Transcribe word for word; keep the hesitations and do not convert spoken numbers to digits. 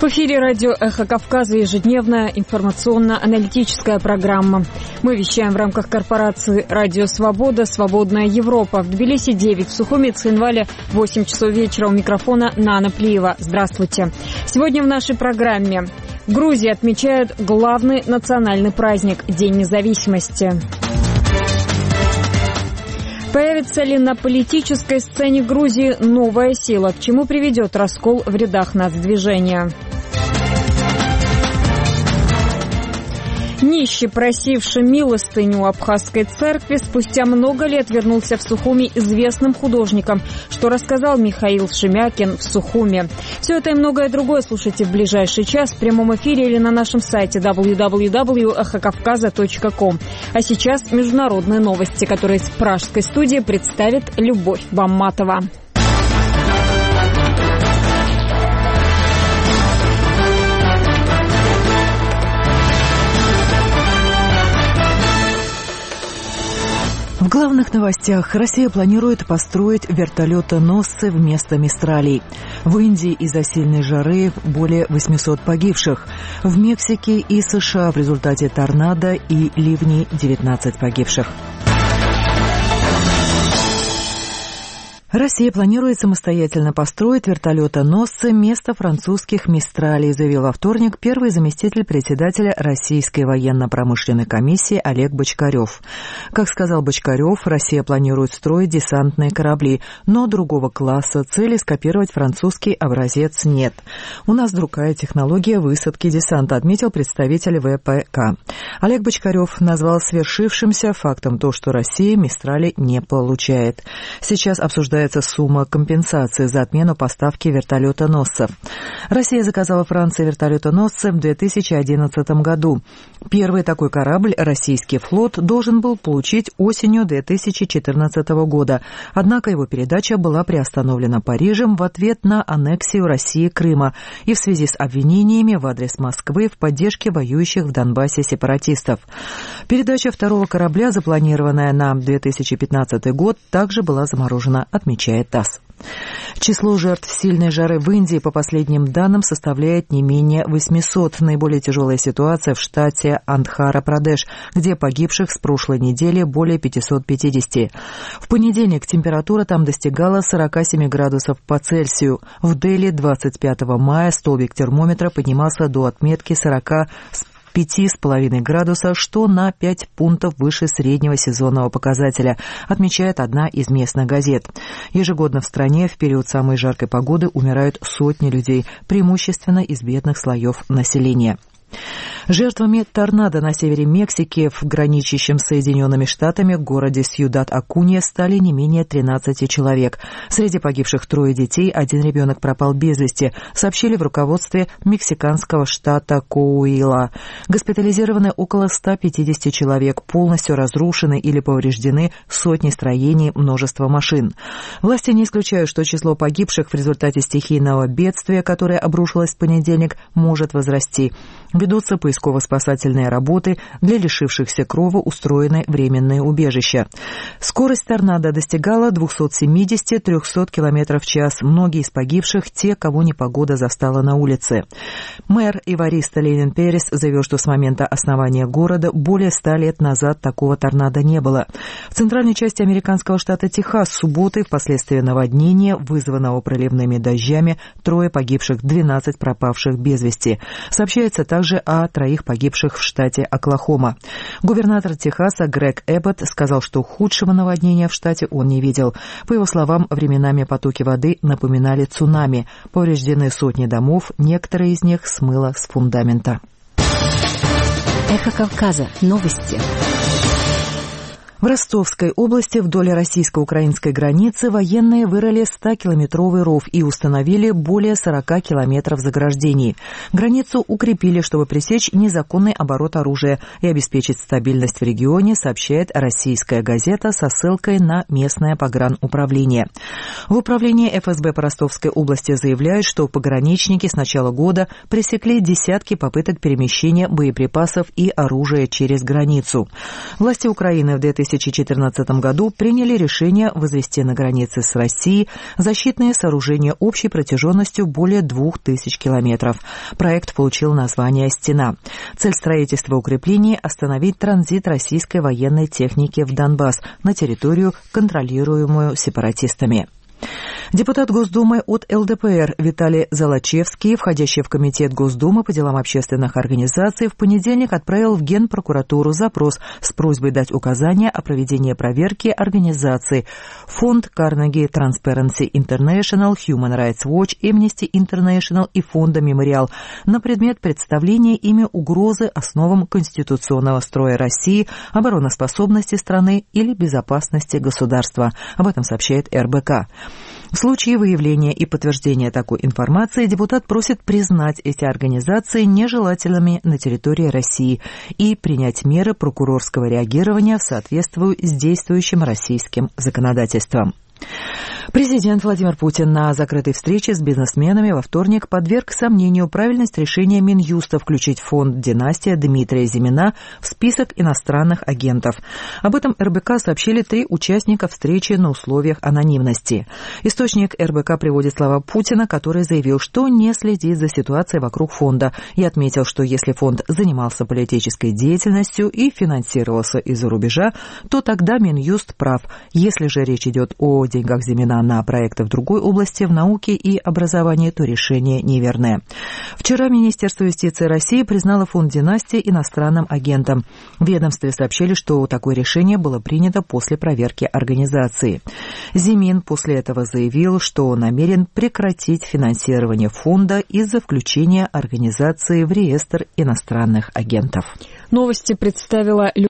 В эфире радио «Эхо Кавказа» ежедневная информационно-аналитическая программа. Мы вещаем в рамках корпорации «Радио Свобода», «Свободная Европа». В Тбилиси девять, в Сухуми, Цхинвале восемь часов вечера. У микрофона Нана Плиева. Здравствуйте. Сегодня в нашей программе в Грузии отмечают главный национальный праздник – День независимости. Появится ли на политической сцене Грузии новая сила? К чему приведет раскол в рядах нацдвижения? Нищий, просивший милостыню у абхазской церкви, спустя много лет вернулся в Сухуми известным художником, что рассказал Михаил Шемякин в Сухуми. Все это и многое другое слушайте в ближайший час в прямом эфире или на нашем сайте дабл ю дабл ю дабл ю точка эхо кавказа точка ком. А сейчас международные новости, которые из пражской студии представит Любовь Бамматова. В главных новостях. Россия планирует построить вертолетоносцы вместо «Мистралей». В Индии из-за сильной жары более восьмисот погибших. В Мексике и США в результате торнадо и ливней девятнадцать погибших. Россия планирует самостоятельно построить вертолетоносцы вместо французских «Мистралей», заявил во вторник первый заместитель председателя Российской военно-промышленной комиссии Олег Бочкарев. Как сказал Бочкарев, Россия планирует строить десантные корабли, но другого класса, цели скопировать французский образец нет. У нас другая технология высадки десанта, отметил представитель вэ пэ ка. Олег Бочкарев назвал свершившимся фактом то, что Россия «Мистрали» не получает. Сейчас обсуждается сумма компенсации за отмену поставки вертолетоносцев. Россия заказала Франции вертолетоносцы в две тысячи одиннадцатом году. Первый такой корабль российский флот должен был получить осенью две тысячи четырнадцатого года. Однако его передача была приостановлена Парижем в ответ на аннексию России Крыма и в связи с обвинениями в адрес Москвы в поддержке воюющих в Донбассе сепаратистов. Передача второго корабля, запланированная на две тысячи пятнадцатый год, также была заморожена, отмечает ТАСС. Число жертв сильной жары в Индии, по последним данным, составляет не менее восьмисот. Наиболее тяжелая ситуация в штате Андхра-Прадеш, где погибших с прошлой недели более пятьсот пятьдесят. В понедельник температура там достигала сорок семь градусов по Цельсию. В Дели двадцать пятого мая столбик термометра поднимался до отметки сорок пяти с половиной градуса, что на пять пунктов выше среднего сезонного показателя, отмечает одна из местных газет. Ежегодно в стране в период самой жаркой погоды умирают сотни людей, преимущественно из бедных слоев населения. Жертвами торнадо на севере Мексики, в граничащем с Соединенными Штатами городе Сьюдад-Акунья, стали не менее тринадцати человек. Среди погибших трое детей, один ребенок пропал без вести, сообщили в руководстве мексиканского штата Коуила. Госпитализированы около ста пятидесяти человек, полностью разрушены или повреждены сотни строений, множество машин. Власти не исключают, что число погибших в результате стихийного бедствия, которое обрушилось в понедельник, может возрасти. Ведутся поисково-спасательные работы, для лишившихся крова устроены временные убежища. Скорость торнадо достигала двухсот семидесяти — трехсот километров в час. Многие из погибших – те, кого непогода застала на улице. Мэр Эваристо Ленин Перес заявил, что с момента основания города более ста лет назад такого торнадо не было. В центральной части американского штата Техас с субботы впоследствии наводнения, вызванного проливными дождями, трое погибших, двенадцать пропавших без вести. Сообщается также о троих погибших в штате Оклахома. Губернатор Техаса Грег Эббот сказал, что худшего наводнения в штате он не видел. По его словам, временами потоки воды напоминали цунами. Повреждены сотни домов, некоторые из них смыло с фундамента. Эхо Кавказа. Новости. В Ростовской области вдоль российско-украинской границы военные вырыли стокилометровый ров и установили более сорока километров заграждений. Границу укрепили, чтобы пресечь незаконный оборот оружия и обеспечить стабильность в регионе, сообщает российская газета со ссылкой на местное погрануправление. В управлении эф эс бэ по Ростовской области заявляют, что пограничники с начала года пресекли десятки попыток перемещения боеприпасов и оружия через границу. Власти Украины в две тысячи тысяча четырнадцатом году приняли решение возвести на границе с Россией защитные сооружения общей протяженностью более двух тысяч километров. Проект получил название «Стена». Цель строительства укреплений – остановить транзит российской военной техники в Донбасс на территорию, контролируемую сепаратистами. Депутат Госдумы от эл дэ пэ эр Виталий Золочевский, входящий в Комитет Госдумы по делам общественных организаций, в понедельник отправил в Генпрокуратуру запрос с просьбой дать указания о проведении проверки организаций Фонд Carnegie Transparency International, Human Rights Watch, Amnesty International и Фонда Мемориал на предмет представления ими угрозы основам конституционного строя России, обороноспособности страны или безопасности государства. Об этом сообщает эр бэ ка. В случае выявления и подтверждения такой информации депутат просит признать эти организации нежелательными на территории России и принять меры прокурорского реагирования в соответствии с действующим российским законодательством. Президент Владимир Путин на закрытой встрече с бизнесменами во вторник подверг сомнению правильность решения Минюста включить фонд «Династия» Дмитрия Зимина в список иностранных агентов. Об этом эр бэ ка сообщили три участника встречи на условиях анонимности. Источник эр бэ ка приводит слова Путина, который заявил, что не следит за ситуацией вокруг фонда, и отметил, что если фонд занимался политической деятельностью и финансировался из-за рубежа, то тогда Минюст прав. Если же речь идет о деньгах Зимина на проекты в другой области, в науке и образовании, то решение неверное. Вчера Министерство юстиции России признало фонд «Династия» иностранным агентом. В ведомстве сообщили, что такое решение было принято после проверки организации. Зимин после этого заявил, что намерен прекратить финансирование фонда из-за включения организации в реестр иностранных агентов. Новости представила